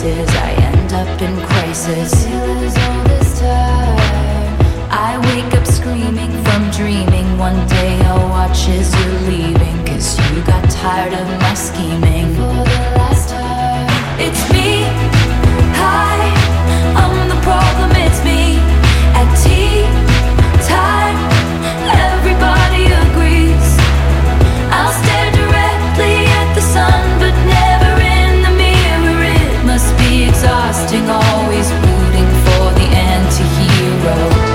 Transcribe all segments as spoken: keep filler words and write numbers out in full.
devices, I end up in crisis. All this time I wake up screaming from dreaming. One day I'll watch as you're leaving, cause you got tired of my scheming. For the last time, it's me. Hi, I'm the problem, it's me. At tea time, everybody agrees. I'll stare directly at the sun, but never in the mirror. It must be exhausting, always rooting for the anti-hero.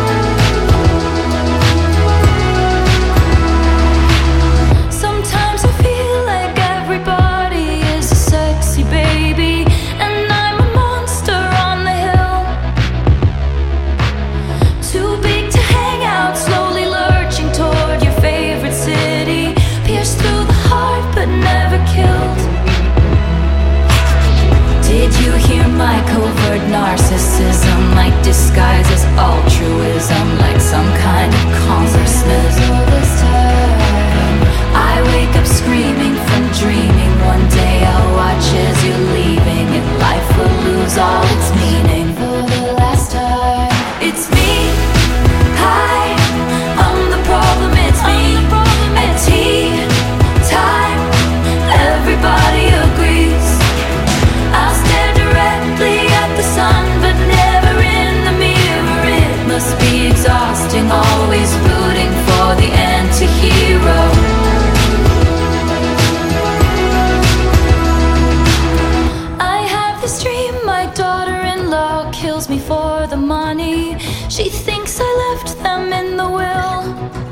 My covert narcissism, like disguises altruism, like some kind of congressman. All this time I wake up screaming from dreaming. One day I'll watch as you're leaving, and life will lose all its meaning. For the last time, it's me. Hi, I'm the problem, it's me. At tea time, everybody agrees. I'll stare directly at the sun, but never in the mirror. It must be exhausting, always rooting for the anti-hero. I have this dream, my daughter-in-law kills me for the money. She thinks I left them in the will.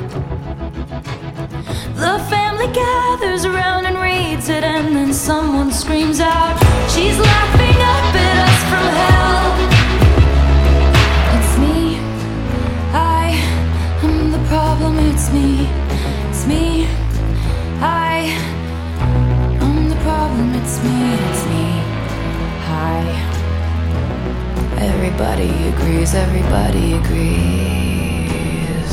The family gathers around and reads it, and then someone screams out, she's laughing up at us from hell. It's me. I am the problem, it's me. It's me. I am the problem, it's me. It's me. Hi. Everybody agrees, everybody agrees.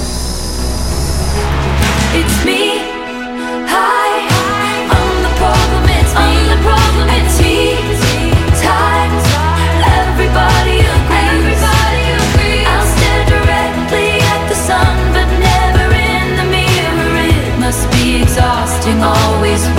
It's me. Hi, I'm the problem, it's me. I'm the problem, it's me. Times, everybody agrees. Everybody agrees. I'll stare directly at the sun, but never in the mirror. It must be exhausting, always